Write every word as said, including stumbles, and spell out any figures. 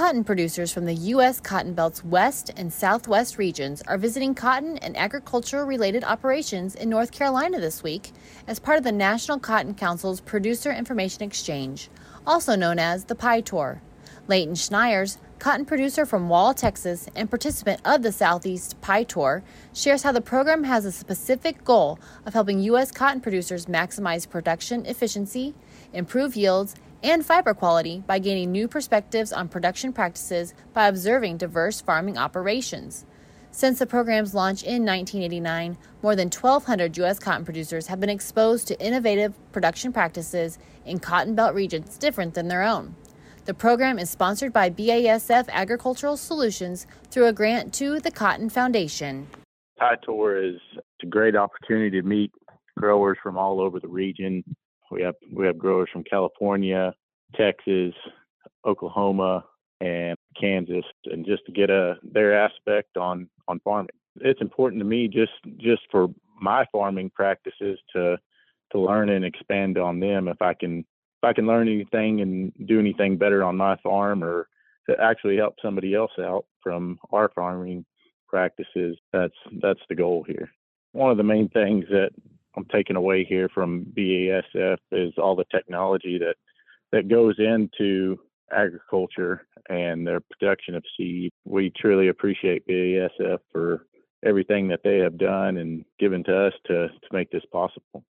cotton producers from the U S Cotton Belt's west and southwest regions are visiting cotton and agricultural-related operations in North Carolina this week as part of the National Cotton Council's Producer Information Exchange, also known as the Pie Tour. Leighton Schneers, cotton producer from Wall, Texas, and participant of the Southeast Pie Tour, shares how the program has a specific goal of helping U S cotton producers maximize production efficiency, improve yields, and fiber quality by gaining new perspectives on production practices by observing diverse farming operations. Since the program's launch in nineteen eighty-nine, more than twelve hundred U S cotton producers have been exposed to innovative production practices in Cotton Belt regions different than their own. The program is sponsored by B A S F Agricultural Solutions through a grant to the Cotton Foundation. Pie Tour is a great opportunity to meet growers from all over the region. We have we have growers from California, Texas, Oklahoma, and Kansas, and just to get a their aspect on, on farming. It's important to me just just for my farming practices to to learn and expand on them. If I can if I can learn anything and do anything better on my farm, or to actually help somebody else out from our farming practices, that's that's the goal here. One of the main things that I'm taking away here from B A S F is all the technology that, that goes into agriculture and their production of seed. We truly appreciate B A S F for everything that they have done and given to us to, to make this possible.